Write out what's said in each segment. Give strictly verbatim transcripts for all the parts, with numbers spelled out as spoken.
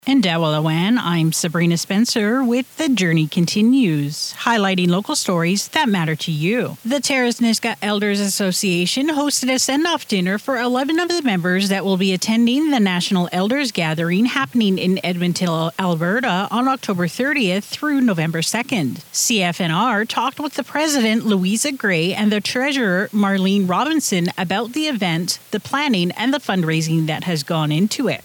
In Dawillawan, I'm Sabrina Spencer with The Journey Continues, highlighting local stories that matter to you. The Terrace Nisga'a Elders Association hosted a send-off dinner for eleven of the members that will be attending the National Elders Gathering happening in Edmonton, Alberta on October thirtieth through November second. C F N R talked with the president, Louisa Gray, and the treasurer, Marlene Robinson, about the event, the planning, and the fundraising that has gone into it.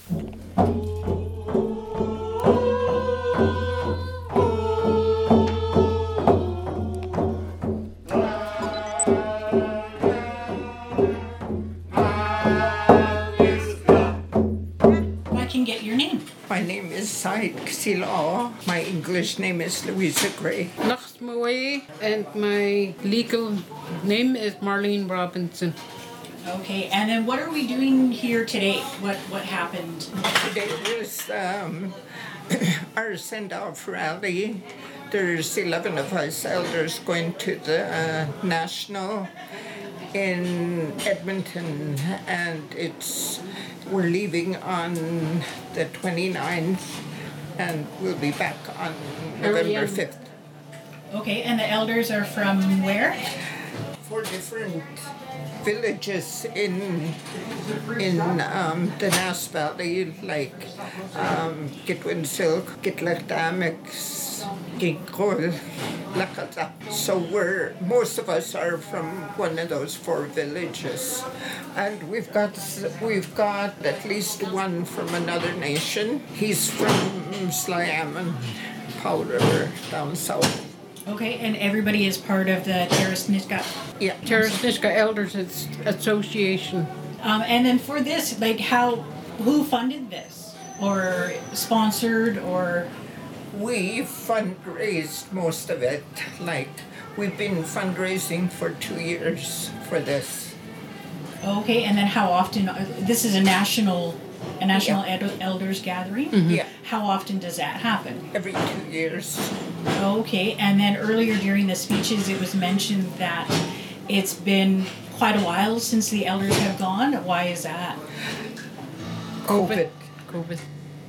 Get your name. My name is Said Ksila. My English name is Louisa Gray. Nachtmaway, and my legal name is Marlene Robinson. Okay, and then what are we doing here today? What what happened? Today is um, our send-off rally. There's eleven of us elders going to the uh, National in Edmonton, and it's we're leaving on the twenty-ninth, and we'll be back on November fifth. Okay, and the elders are from where? Four different villages in in um, the Nass Valley, like um, Gitwinsilk, Gitlagdamix, Gigrol, Lakata. So we're most of us are from one of those four villages, and we've got we've got at least one from another nation. He's from Sliammon, Powder, down south. Okay, and everybody is part of the Terrace Nisga'a. Yeah, Terrace Nisga'a Elders Association. Um, and then for this, like, how, who funded this, or sponsored, or? We fundraised most of it. Like, we've been fundraising for two years for this. Okay, and then how often? This is a national, a national yeah. ed- elders gathering. Mm-hmm. Yeah. How often does that happen? Every two years. Okay, and then earlier during the speeches, it was mentioned that it's been quite a while since the elders have gone. Why is that? COVID. COVID.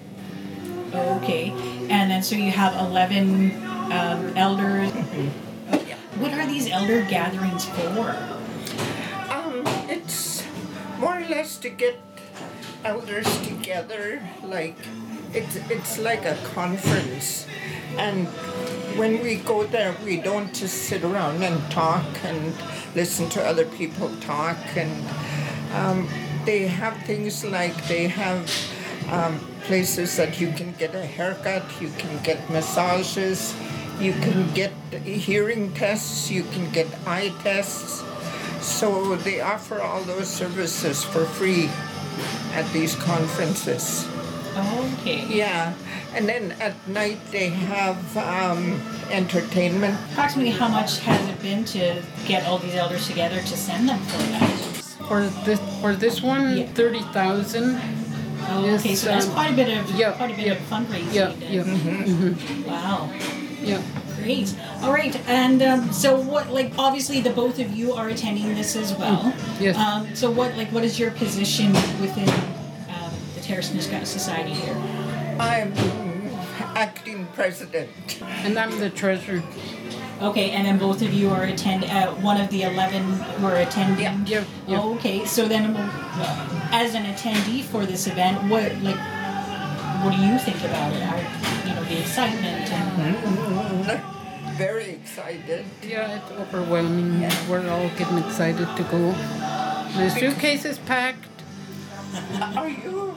Okay, and then so you have eleven um, elders. What are these elder gatherings for? Um, it's more or less to get elders together. Like, it's it's like a conference, and when we go there, we don't just sit around and talk and listen to other people talk. And um, they have things like they have um, places that you can get a haircut, you can get massages, you can get hearing tests, you can get eye tests. So they offer all those services for free at these conferences. Okay. Yeah, and then at night they have um, entertainment. Approximately how much has it been to get all these elders together to send them for that? For this, for this one, yeah. thirty thousand. Oh, okay, so that's um, quite a bit of yeah, quite a bit yeah, of fundraising. Yeah, yeah. Mm-hmm. Mm-hmm. Wow. Yeah. Great. All right, and um, so what? Like, obviously, the both of you are attending this as well. Mm. Yes. Um, so what? Like, what is your position within um, the Terrace Nisga'a Society here? I'm acting president. And I'm the treasurer. Okay, and then both of you are attend. Uh, one of the eleven who are attending. Yeah. Yeah. yeah. Oh, okay, so then, uh, as an attendee for this event, what like, what do you think about it? Are, you know, the excitement and. Mm-hmm. Very excited. Yeah, it's overwhelming. Yeah. We're all getting excited to go. The suitcase is packed. Are you?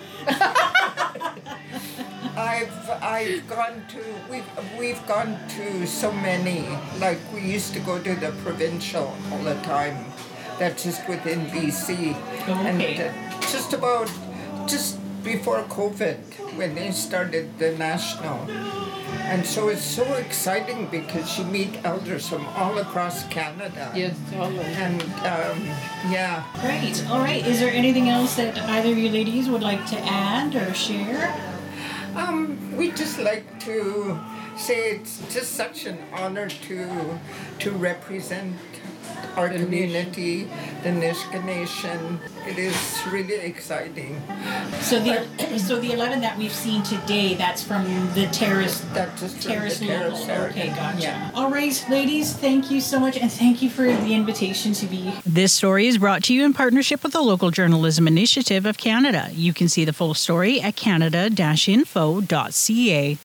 I've I've gone to we've we've gone to so many. Like, we used to go to the provincial all the time. That's just within B C. Okay. And uh, just about just before COVID, when they started the national. And so it's so exciting because you meet elders from all across Canada. Yes, all over. And um, yeah. Great. All right. Is there anything else that either of you ladies would like to add or share? Um, we just like to say it's just such an honor to to represent our The community, the Nisga'a Nation. It is really exciting. So the so the eleven that we've seen today, that's from the terrace. That's just from Terrace the terrace local. area. Okay, gotcha. Yeah. All right, ladies, thank you so much, and thank you for the invitation to be. This story is brought to you in partnership with the Local Journalism Initiative of Canada. You can see the full story at canada dash info dot c a.